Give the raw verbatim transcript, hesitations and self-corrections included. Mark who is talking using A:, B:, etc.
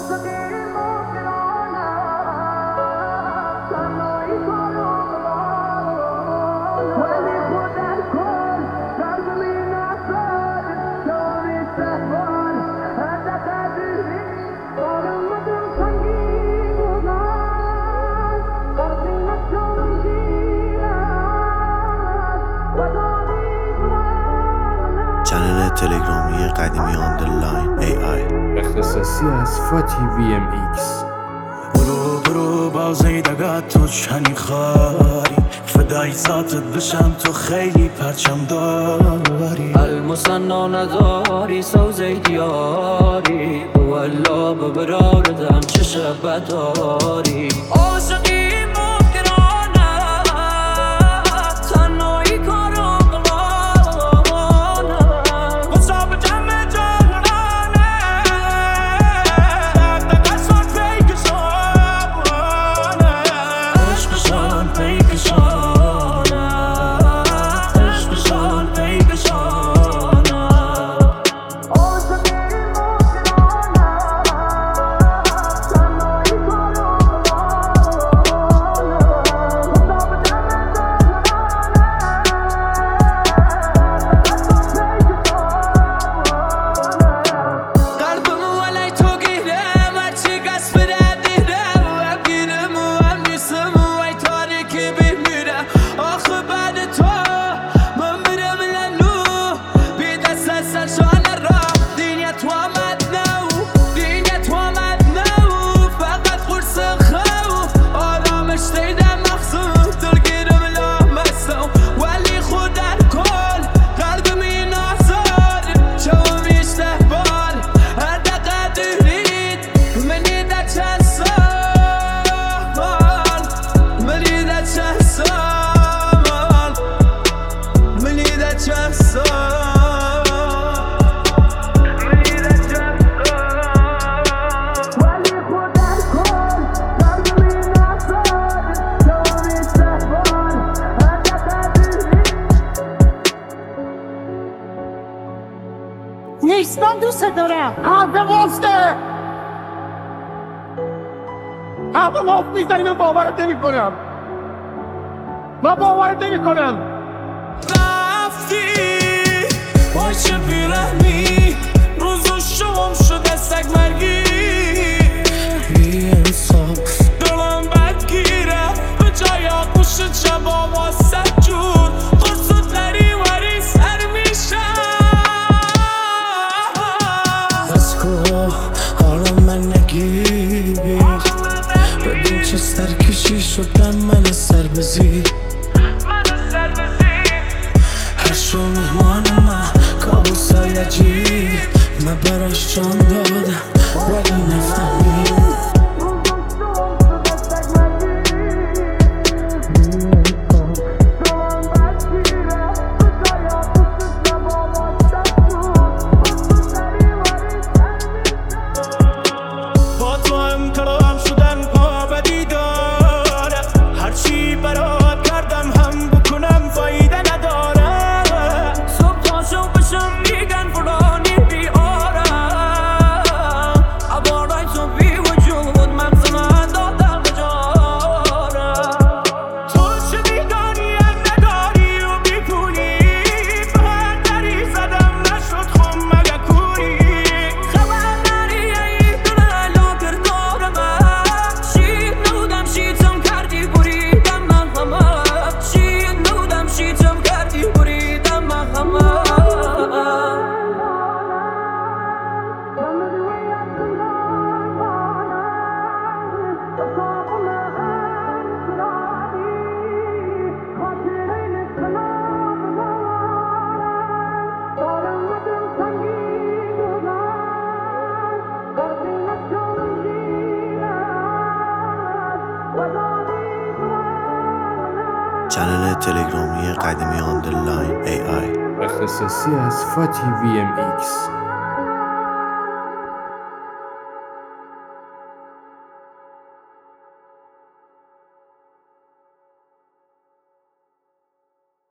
A: چنل تلگرامی قدیمی آندرلاین ای آی
B: اختصاصی از فاتی وی ام ایکس.
C: برو برو بازی دگت تو چنی خاری فدای ذاتت بشم تو خیلی پرچم داری
D: المصنع نداری سوزی دیاری والا ببراردم چه شب داری عاشقی مگرانه تنهایی کارم قلانه غصاب جمع جهرانه دقصان پیکشانه عشقشان پیکشانه عشقشان پیکشانه
E: نیستم دوست دارم حرف واسطه حرف مفت میزنی من باورت نمی کنم من باورت نمی کنم
C: رفتی وای چه بیرحمی روزو شوم شده سگ مرگی بی انصاف دلم بدگیره به جای آغوش جبا واسه جون خورسود نری وری سر میشه از کو حالا من نگیر ببین چه سرکشی شدم من سر بزی هر شو مهمان من کابوسای عجیب من براش جان دادم ولی نفهمید با تو هم کلام شدن پا بدی داره هرچی برات کردم هم بکنم فایده نداره صبح تا شو بشم میگن فلانی بیارم عبارای تو بی وجود مغز من دادم به جارم تو چه بیگانیم نداری و بی پولی به هر دری زدم نشد خم مگه کوری خبر نری ای دل لا کردار من شید نودم شیدم کردی بریدم من همه شید نودم شیدم کردی بریدم من همه
A: چنل تلگرامی قدیمی آندرلاین ای آی
B: اختصاصی از فاتی وی ام ایکس.